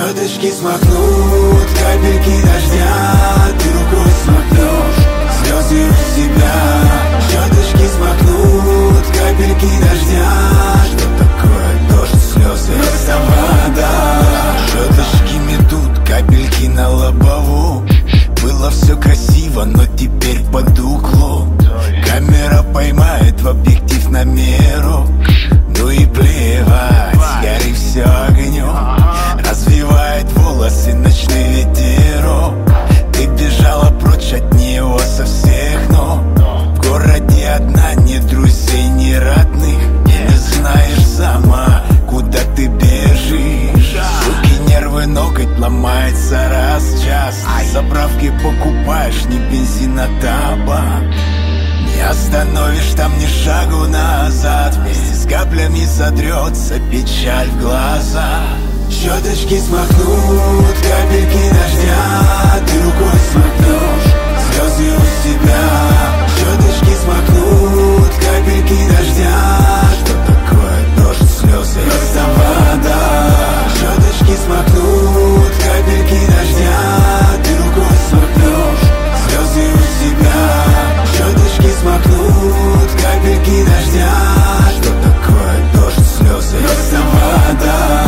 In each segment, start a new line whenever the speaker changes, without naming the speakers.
Щеточки смахнут капельки дождя, ты рукой смахнешь слезы у себя. Щеточки смахнут капельки дождя. Что такое дождь, слезы, это вода. Щеточки метут капельки на лобову. Было все красиво, но теперь под углом. Камера поймает в объектив на меру. Ну и плевать, гори все огнем. Развивает волосы ночной ветерок. Ты бежала прочь от него со всех ног. В городе одна, ни друзей, ни родных. Не знаешь сама, куда ты бежишь. Руки, нервы, ноготь ломается раз в час. Заправки покупаешь, не бензин, а табак. Не остановишь там ни шагу назад. Вместе с каплями сотрется печаль в глаза. Щеточки смахнут капельки дождя, ты рукой смахнешь слезы у себя. Щеточки смахнут капельки дождя. Что такое дождь, слезы, это вода. Щеточки смахнут капельки дождя, ты рукой смахнешь слезы у себя. Щеточки смахнут капельки дождя. Что такое дождь, слезы, это вода.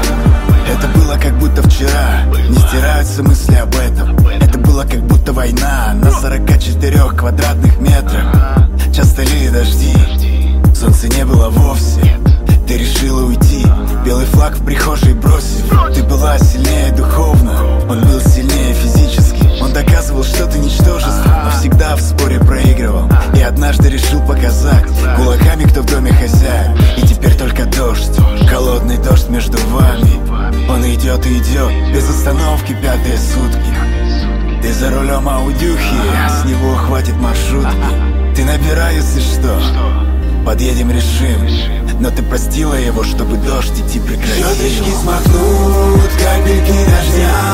Это было как будто вчера, не стираются мысли об этом. Это было как будто война на 44 квадратных метрах. Часто лили дожди, солнца не было вовсе. Ты решила уйти, белый флаг в прихожей бросив. Ты была сильнее духовно, он был сильнее физически. Он доказывал, что ты ничтожество, но всегда в споре проигрывал. И однажды решил показать кулаками, кто в доме хозяин. И теперь только дождь, холодный дождь между вами. Он идет и идет, без остановки, пятые сутки. Ты за рулем аудюхи, с него хватит маршрутки. Ты набирай, если что, подъедем, решим. Но ты простила его, чтобы дождь идти прекратил. Щеточки смахнут капельки дождя,